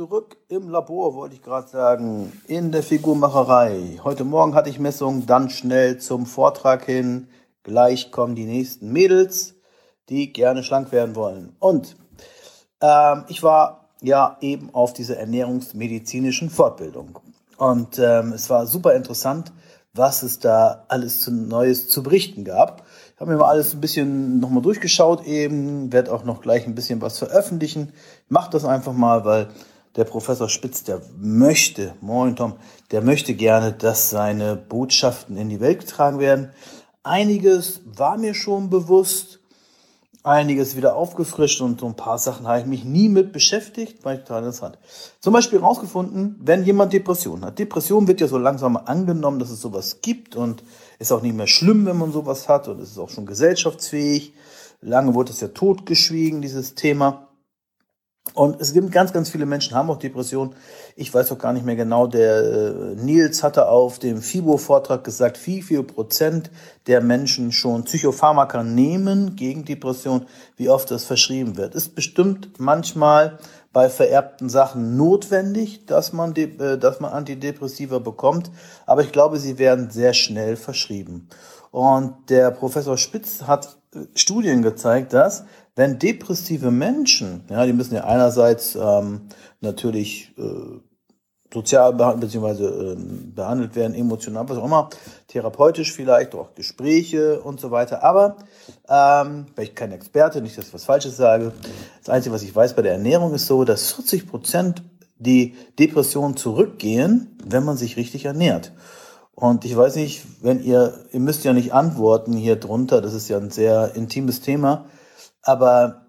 zurück im Labor, wollte ich gerade sagen, in der Figurmacherei. Heute Morgen hatte ich Messung, dann schnell zum Vortrag hin. Gleich kommen die nächsten Mädels, die gerne schlank werden wollen. Und ich war ja eben auf dieser ernährungsmedizinischen Fortbildung. Und es war super interessant, was es da alles Neues zu berichten gab. Ich habe mir mal alles ein bisschen nochmal durchgeschaut eben, werde auch noch gleich ein bisschen was veröffentlichen. Ich mache das einfach mal, weil der Professor Spitz, der möchte gerne, dass seine Botschaften in die Welt getragen werden. Einiges war mir schon bewusst, einiges wieder aufgefrischt und so ein paar Sachen habe ich mich nie mit beschäftigt, weil ich total interessant. Zum Beispiel herausgefunden, wenn jemand Depression hat. Depression wird ja so langsam angenommen, dass es sowas gibt und ist auch nicht mehr schlimm, wenn man sowas hat und es ist auch schon gesellschaftsfähig. Lange wurde es ja totgeschwiegen, dieses Thema. Und es gibt ganz, ganz viele Menschen, haben auch Depressionen. Ich weiß auch gar nicht mehr genau, der Nils hatte auf dem FIBO-Vortrag gesagt, wie viel Prozent der Menschen schon Psychopharmaka nehmen gegen Depression, wie oft das verschrieben wird. Ist bestimmt manchmal bei vererbten Sachen notwendig, dass man Antidepressiva bekommt, aber ich glaube, sie werden sehr schnell verschrieben. Und der Professor Spitz hat Studien gezeigt, dass wenn depressive Menschen, ja, die müssen ja einerseits natürlich sozial behandelt werden, emotional, was auch immer, therapeutisch vielleicht, auch Gespräche und so weiter. Aber, weil ich kein Experte, nicht, dass ich was Falsches sage, das Einzige, was ich weiß bei der Ernährung ist so, dass 40% die Depressionen zurückgehen, wenn man sich richtig ernährt. Und ich weiß nicht, ihr müsst ja nicht antworten hier drunter, das ist ja ein sehr intimes Thema, aber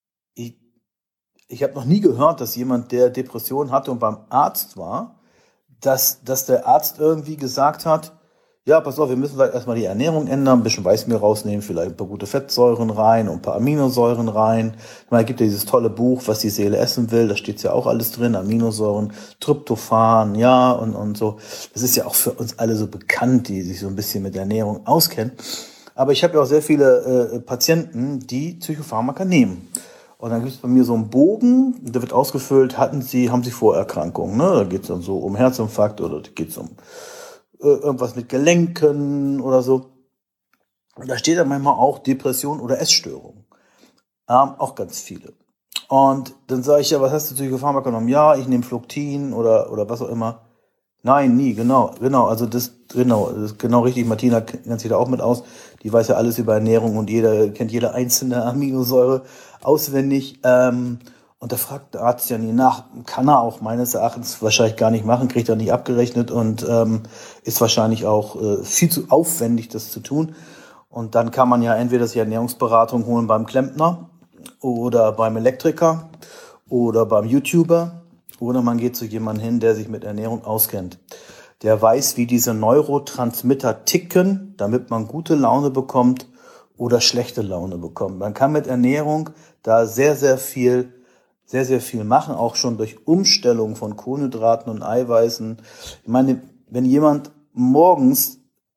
ich habe noch nie gehört, dass jemand, der Depression hatte und beim Arzt war, dass der Arzt irgendwie gesagt hat, ja, pass auf, wir müssen vielleicht erstmal die Ernährung ändern, ein bisschen Weißmehl rausnehmen, vielleicht ein paar gute Fettsäuren rein und ein paar Aminosäuren rein. Ich meine, es gibt ja dieses tolle Buch, was die Seele essen will, da steht ja auch alles drin, Aminosäuren, Tryptophan, ja, und so. Das ist ja auch für uns alle so bekannt, die sich so ein bisschen mit Ernährung auskennen. Aber ich habe ja auch sehr viele Patienten, die Psychopharmaka nehmen. Und dann gibt es bei mir so einen Bogen, der wird ausgefüllt, haben sie Vorerkrankungen. Ne? Da geht es dann so um Herzinfarkt oder geht es um irgendwas mit Gelenken oder so. Und da steht dann manchmal auch Depression oder Essstörung. Auch ganz viele. Und dann sage ich, ja, was hast du Psychopharmaka genommen? Ja, ich nehme Floktin oder was auch immer. Nein, nie, genau. Also das ist genau richtig. Martina kennt sich da auch mit aus. Die weiß ja alles über Ernährung und kennt jede einzelne Aminosäure auswendig. Und da fragt der Arzt ja nie nach. Kann er auch meines Erachtens wahrscheinlich gar nicht machen, kriegt er nicht abgerechnet und ist wahrscheinlich auch viel zu aufwendig, das zu tun. Und dann kann man ja entweder sich Ernährungsberatung holen beim Klempner oder beim Elektriker oder beim YouTuber. Oder man geht zu jemandem hin, der sich mit Ernährung auskennt. Der weiß, wie diese Neurotransmitter ticken, damit man gute Laune bekommt oder schlechte Laune bekommt. Man kann mit Ernährung da sehr, sehr viel machen, auch schon durch Umstellung von Kohlenhydraten und Eiweißen. Ich meine, wenn jemand morgens,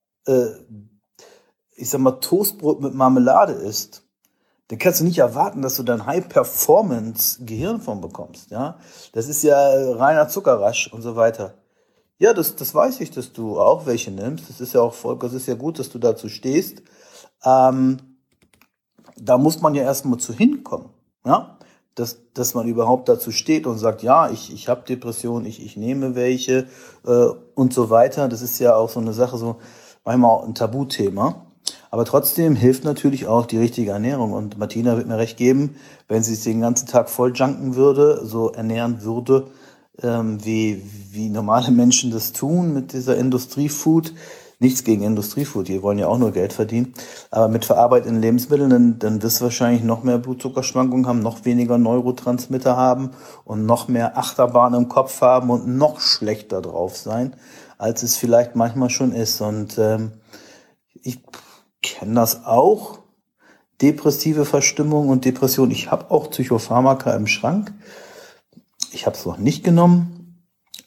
Toastbrot mit Marmelade isst, dann kannst du nicht erwarten, dass du dann High-Performance-Gehirn von bekommst, ja. Das ist ja reiner Zuckerrasch und so weiter. Ja, das weiß ich, dass du auch welche nimmst. Das ist ja gut, dass du dazu stehst. Da muss man ja erstmal zu hinkommen, ja. Dass man überhaupt dazu steht und sagt, ja, ich habe Depression, ich nehme welche und so weiter. Das ist ja auch so eine Sache, so manchmal auch ein Tabuthema. Aber trotzdem hilft natürlich auch die richtige Ernährung. Und Martina wird mir recht geben, wenn sie sich den ganzen Tag voll junken würde, so ernähren würde, wie normale Menschen das tun mit dieser Industriefood. Nichts gegen Industriefood, die wollen ja auch nur Geld verdienen. Aber mit verarbeiteten Lebensmitteln, dann wirst du wahrscheinlich noch mehr Blutzuckerschwankungen haben, noch weniger Neurotransmitter haben und noch mehr Achterbahn im Kopf haben und noch schlechter drauf sein, als es vielleicht manchmal schon ist. Und ich kenne das auch, depressive Verstimmung und Depression. Ich habe auch Psychopharmaka im Schrank. Ich habe es noch nicht genommen.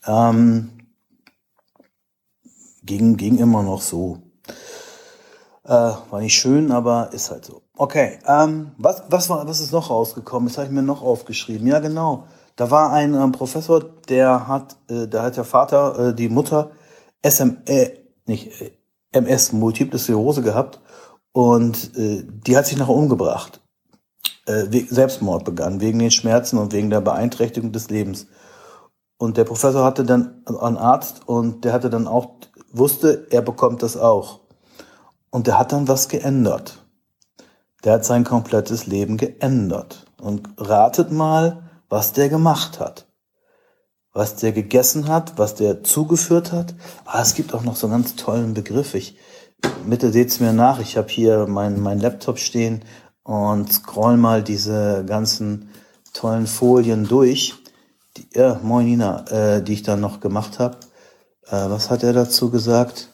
Ging immer noch so. War nicht schön, aber ist halt so. Okay, was ist noch rausgekommen? Das habe ich mir noch aufgeschrieben. Ja, genau. Da war ein Professor, da hat der Vater, die Mutter MS, Multiple Sklerose gehabt und die hat sich nachher umgebracht. Selbstmord begann, wegen den Schmerzen und wegen der Beeinträchtigung des Lebens. Und der Professor hatte dann einen Arzt und der hatte dann auch, wusste, er bekommt das auch. Und der hat dann was geändert. Der hat sein komplettes Leben geändert. Und ratet mal, was der gemacht hat. Was der gegessen hat, was der zugeführt hat. Es gibt auch noch so einen ganz tollen Begriff. Bitte seht's mir nach, ich habe hier mein Laptop stehen und scroll mal diese ganzen tollen Folien durch. Moin Nina, die ich dann noch gemacht habe. Was hat er dazu gesagt?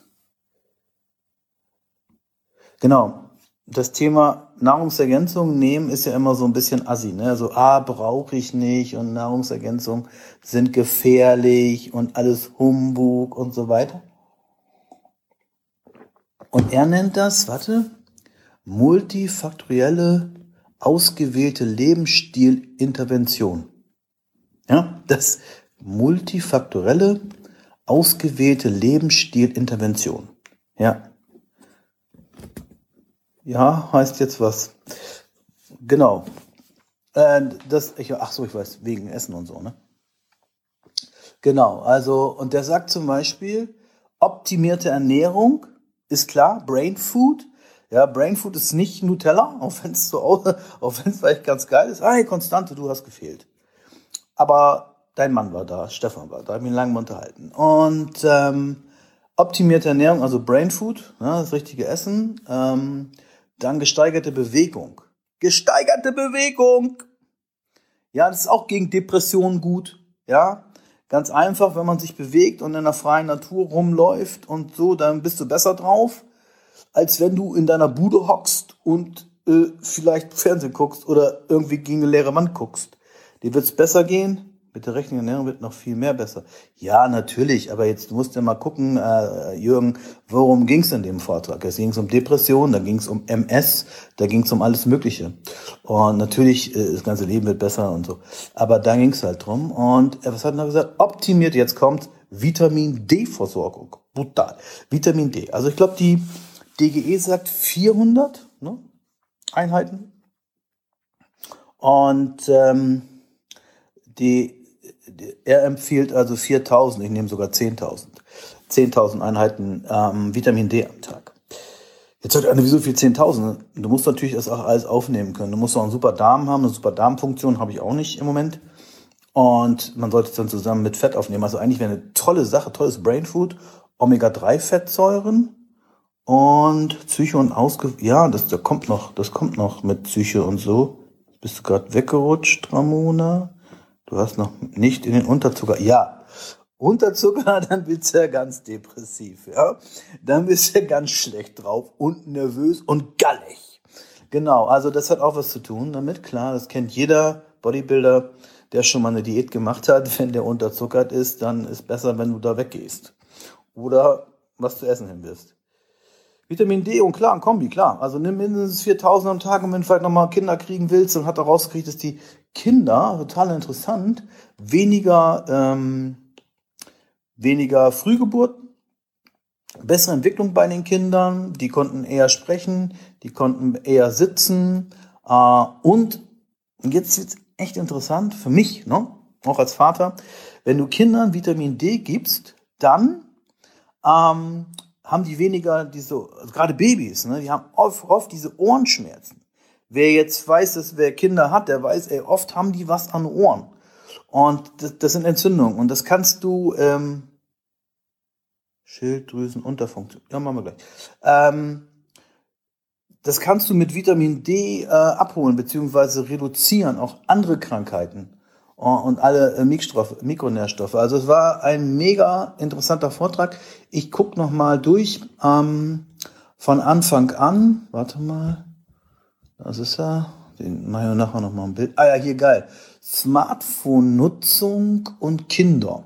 Genau, das Thema Nahrungsergänzung nehmen ist ja immer so ein bisschen assi, ne? So, brauche ich nicht und Nahrungsergänzung sind gefährlich und alles Humbug und so weiter. Und er nennt das, multifaktorielle, ausgewählte Lebensstilintervention. Ja, das multifaktorielle, ausgewählte Lebensstilintervention. Ja. Ja, heißt jetzt was. Genau. Ich weiß, wegen Essen und so, ne? Genau, also, und der sagt zum Beispiel, optimierte Ernährung, ist klar, Brain Food. Ja, Brain Food ist nicht Nutella, auch wenn es vielleicht ganz geil ist. Hey, Konstante, du hast gefehlt. Aber dein Mann war da, Stefan war da, hab mich lange unterhalten. Und optimierte Ernährung, also Brain Food, ja, das richtige Essen. Dann gesteigerte Bewegung. Gesteigerte Bewegung! Ja, das ist auch gegen Depressionen gut. Ja, ganz einfach, wenn man sich bewegt und in der freien Natur rumläuft und so, dann bist du besser drauf, als wenn du in deiner Bude hockst und vielleicht Fernsehen guckst oder irgendwie gegen eine leere Wand guckst. Dir wird's besser gehen. Mit der richtigen Ernährung wird noch viel mehr besser. Ja, natürlich, aber jetzt musst du mal gucken, Jürgen, worum ging's in dem Vortrag? Es ging um Depression, da ging's um MS, da ging's um alles Mögliche. Und natürlich, das ganze Leben wird besser und so. Aber da ging's halt drum. Und was hat er gesagt? Optimiert, jetzt kommt Vitamin D-Versorgung. Brutal. Vitamin D. Also ich glaube, die DGE sagt 400 Einheiten. Und er empfiehlt also 4.000, ich nehme sogar 10.000. 10.000 Einheiten Vitamin D am Tag. Jetzt sagt einer, wieso viel 10.000? Du musst natürlich das auch alles aufnehmen können. Du musst auch einen super Darm haben, eine super Darmfunktion habe ich auch nicht im Moment. Und man sollte es dann zusammen mit Fett aufnehmen. Also eigentlich wäre eine tolle Sache, tolles Brain Food, Omega-3-Fettsäuren und Psyche und das kommt noch mit Psyche und so. Bist du gerade weggerutscht, Ramona? Du hast noch nicht in den Unterzucker. Ja, Unterzucker, dann bist du ja ganz depressiv. Ja? Dann bist du ja ganz schlecht drauf und nervös und gallig. Genau, also das hat auch was zu tun damit. Klar, das kennt jeder Bodybuilder, der schon mal eine Diät gemacht hat. Wenn der unterzuckert ist, dann ist besser, wenn du da weggehst. Oder was zu essen hin wirst. Vitamin D und klar, ein Kombi, klar. Also nimm mindestens 4.000 am Tag und wenn du vielleicht nochmal Kinder kriegen willst und hat er rausgekriegt, dass die Kinder, total interessant, weniger Frühgeburten, bessere Entwicklung bei den Kindern, die konnten eher sprechen, die konnten eher sitzen und jetzt wird's echt interessant für mich, ne? Auch als Vater, wenn du Kindern Vitamin D gibst, dann haben die weniger also gerade Babys, ne, die haben oft diese Ohrenschmerzen. Wer jetzt weiß, wer Kinder hat, der weiß, oft haben die was an Ohren. Und das sind Entzündungen. Und das kannst du, Schilddrüsenunterfunktion, ja, machen wir gleich. Das kannst du mit Vitamin D abholen, beziehungsweise reduzieren, auch andere Krankheiten und alle Mikronährstoffe. Also es war ein mega interessanter Vortrag. Ich gucke nochmal durch von Anfang an. Warte mal. Das ist ja, den mache ich nachher nochmal ein Bild. Ja, hier geil. Smartphone-Nutzung und Kinder.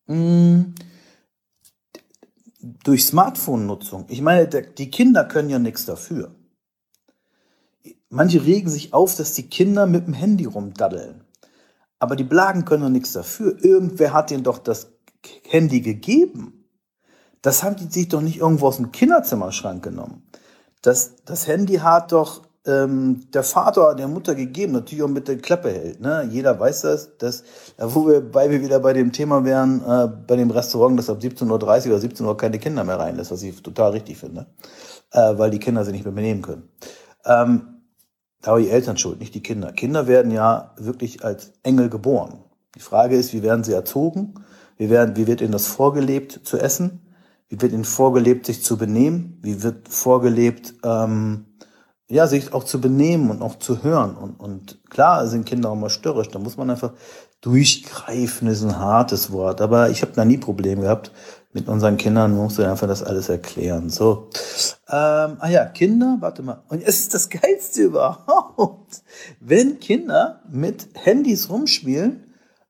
Durch Smartphone-Nutzung. Ich meine, die Kinder können ja nichts dafür. Manche regen sich auf, dass die Kinder mit dem Handy rumdaddeln. Aber die Blagen können doch nichts dafür. Irgendwer hat denen doch das Handy gegeben. Das haben die sich doch nicht irgendwo aus dem Kinderzimmerschrank genommen. Das Handy hat doch der Vater der Mutter gegeben, natürlich auch mit der Klappe hält. Ne? Jeder weiß das, wobei wir wieder bei dem Thema wären, bei dem Restaurant, das ab 17:30 oder 17 Uhr keine Kinder mehr reinlässt, was ich total richtig finde, weil die Kinder sie nicht mehr benehmen können. Da haben die Eltern schuld, nicht die Kinder. Kinder werden ja wirklich als Engel geboren. Die Frage ist, wie werden sie erzogen? Wie wird ihnen das vorgelebt zu essen? Wie wird ihnen vorgelebt, sich zu benehmen? Wie wird vorgelebt, sich auch zu benehmen und auch zu hören? Und klar sind Kinder auch mal störrisch. Da muss man einfach durchgreifen, ist ein hartes Wort. Aber ich habe da nie Probleme gehabt mit unseren Kindern. Man muss einfach das alles erklären. So, Kinder, warte mal. Und es ist das Geilste überhaupt, wenn Kinder mit Handys rumspielen,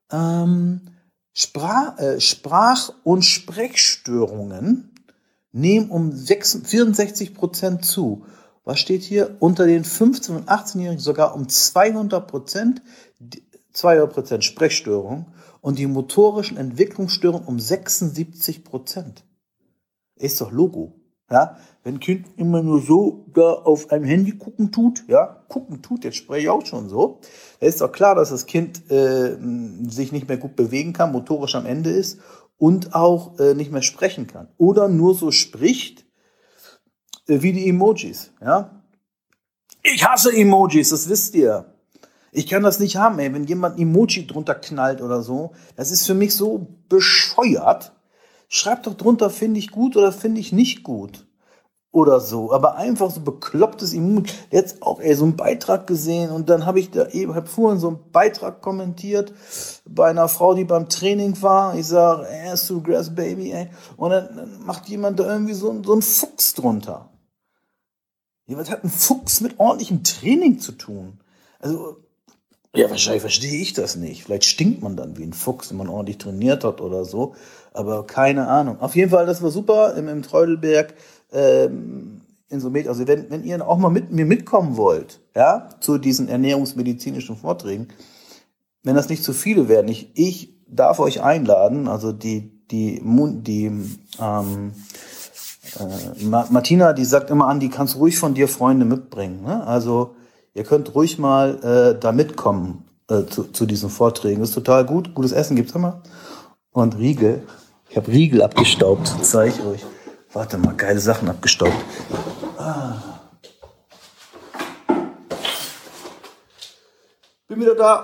Sprach- und Sprechstörungen nehmen um 64% zu. Was steht hier? Unter den 15- und 18-Jährigen sogar um 200% Sprechstörungen und die motorischen Entwicklungsstörungen um 76%. Ist doch Logo. Ja? Wenn ein Kind immer nur so da auf einem Handy gucken tut, jetzt spreche ich auch schon so, da ist doch klar, dass das Kind sich nicht mehr gut bewegen kann, motorisch am Ende ist und auch nicht mehr sprechen kann. Oder nur so spricht, wie die Emojis. Ja? Ich hasse Emojis, das wisst ihr. Ich kann das nicht haben, wenn jemand ein Emoji drunter knallt oder so. Das ist für mich so bescheuert. Schreibt doch drunter, finde ich gut oder finde ich nicht gut. Oder so. Aber einfach so beklopptes Emoji. Jetzt auch so einen Beitrag gesehen und dann habe ich hab vorhin so einen Beitrag kommentiert bei einer Frau, die beim Training war. Ich sage, ass to grass baby, ey. Und dann macht jemand da irgendwie so einen Fuchs drunter. Ja, was hat ein Fuchs mit ordentlichem Training zu tun? Also, ja, wahrscheinlich verstehe ich das nicht. Vielleicht stinkt man dann wie ein Fuchs, wenn man ordentlich trainiert hat oder so. Aber keine Ahnung. Auf jeden Fall, das war super im Treudelberg. In so also wenn ihr auch mal mit mir mitkommen wollt, ja, zu diesen ernährungsmedizinischen Vorträgen, wenn das nicht zu viele werden, ich darf euch einladen, also Martina, die sagt immer an, die kannst ruhig von dir Freunde mitbringen, ne? Also ihr könnt ruhig mal da mitkommen zu diesen Vorträgen. Das ist total gut. Gutes Essen gibt's immer. Und Riegel. Ich habe Riegel abgestaubt, zeige ich euch. Warte mal, geile Sachen abgestaubt. Bin wieder da.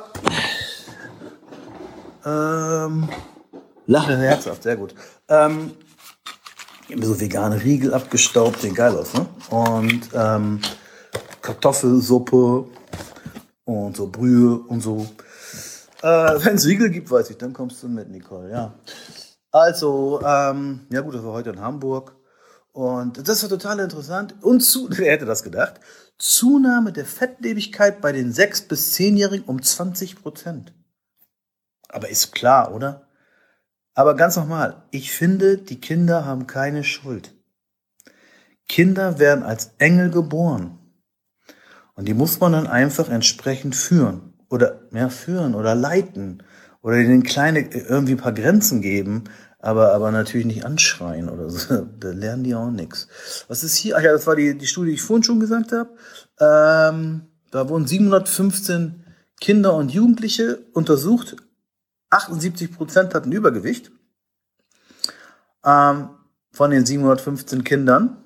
Lache herzhaft, sehr gut. Ich habe so vegane Riegel abgestaubt, sehen geil aus, ne? Und Kartoffelsuppe und so Brühe und so. Wenn es Riegel gibt, weiß ich, dann kommst du mit, Nicole, ja. Also, ja gut, das war heute in Hamburg. Und das war total interessant. Und wer hätte das gedacht? Zunahme der Fettlebigkeit bei den 6- bis 10-Jährigen um 20%. Aber ist klar, oder? Aber ganz nochmal, ich finde, die Kinder haben keine Schuld. Kinder werden als Engel geboren. Und die muss man dann einfach entsprechend führen oder leiten oder denen irgendwie ein paar Grenzen geben, aber natürlich nicht anschreien oder so. Da lernen die auch nichts. Was ist hier? Ach ja, das war die Studie, die ich vorhin schon gesagt habe. Da wurden 715 Kinder und Jugendliche untersucht. 78% hatten Übergewicht. Von den 715 Kindern.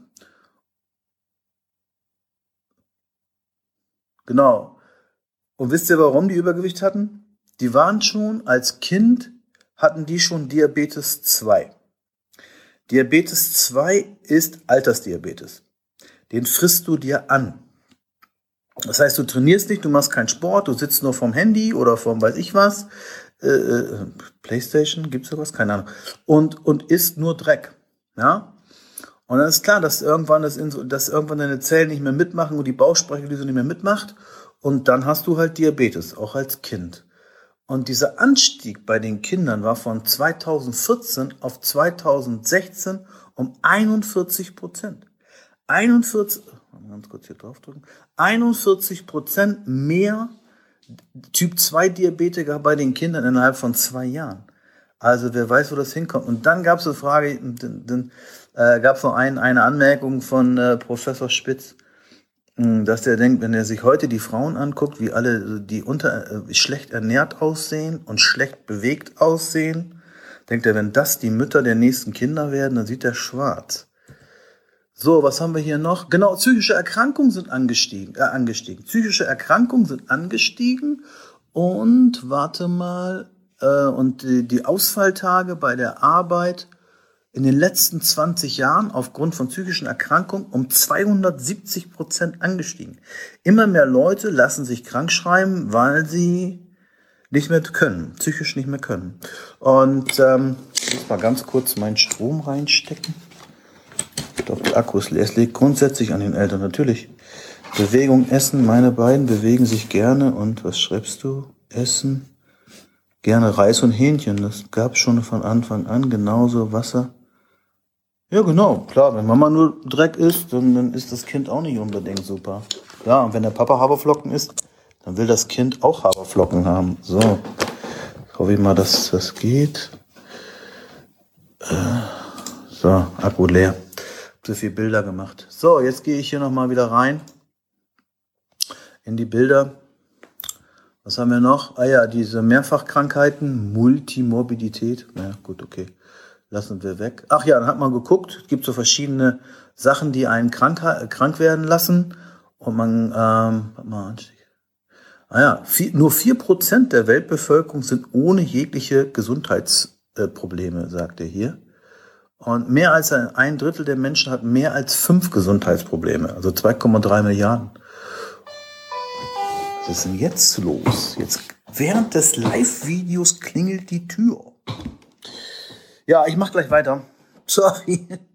Genau. Und wisst ihr, warum die Übergewicht hatten? Die waren schon als Kind, hatten die schon Diabetes 2. Diabetes 2 ist Altersdiabetes. Den frisst du dir an. Das heißt, du trainierst nicht, du machst keinen Sport, du sitzt nur vorm Handy oder vorm weiß ich was. Playstation, gibt's sowas? Keine Ahnung. Und isst nur Dreck. Ja? Und dann ist klar, dass irgendwann deine Zellen nicht mehr mitmachen und die Bauchspeicheldrüse nicht mehr mitmacht. Und dann hast du halt Diabetes, auch als Kind. Und dieser Anstieg bei den Kindern war von 2014 auf 2016 um 41%. 41% mehr Typ-2-Diabetiker bei den Kindern innerhalb von 2 Jahren. Also wer weiß, wo das hinkommt. Und dann gab es eine Frage, dann gab es noch eine Anmerkung von Professor Spitz, dass der denkt, wenn er sich heute die Frauen anguckt, wie alle die schlecht ernährt aussehen und schlecht bewegt aussehen, denkt er, wenn das die Mütter der nächsten Kinder werden, dann sieht er schwarz. So, was haben wir hier noch? Genau, psychische Erkrankungen sind angestiegen. Psychische Erkrankungen sind angestiegen und warte mal, und die Ausfalltage bei der Arbeit in den letzten 20 Jahren aufgrund von psychischen Erkrankungen um 270% angestiegen. Immer mehr Leute lassen sich krank schreiben, weil sie nicht mehr können, psychisch nicht mehr können. Und ich muss mal ganz kurz meinen Strom reinstecken. Ich glaube, der Akku ist leer. Es liegt grundsätzlich an den Eltern, natürlich. Bewegung, Essen, meine beiden bewegen sich gerne. Und was schreibst du? Essen, gerne Reis und Hähnchen. Das gab es schon von Anfang an. Genauso Wasser. Ja, genau, klar, wenn Mama nur Dreck isst, dann ist das Kind auch nicht unbedingt super. Ja, und wenn der Papa Haferflocken isst, dann will das Kind auch Haferflocken haben. So, hoffe ich mal, dass das geht. So, Akku leer. Hab so viele Bilder gemacht. So, jetzt gehe ich hier nochmal wieder rein in die Bilder. Was haben wir noch? Ah ja, diese Mehrfachkrankheiten, Multimorbidität. Na gut, okay. Lassen wir weg. Ach ja, dann hat man geguckt, es gibt so verschiedene Sachen, die einen krank werden lassen. Und man, nur 4% der Weltbevölkerung sind ohne jegliche Gesundheitsprobleme, sagt er hier. Und mehr als ein Drittel der Menschen hat mehr als 5 Gesundheitsprobleme, also 2,3 Milliarden. Was ist denn jetzt los? Jetzt während des Live-Videos klingelt die Tür. Ja, ich mach gleich weiter. Sorry.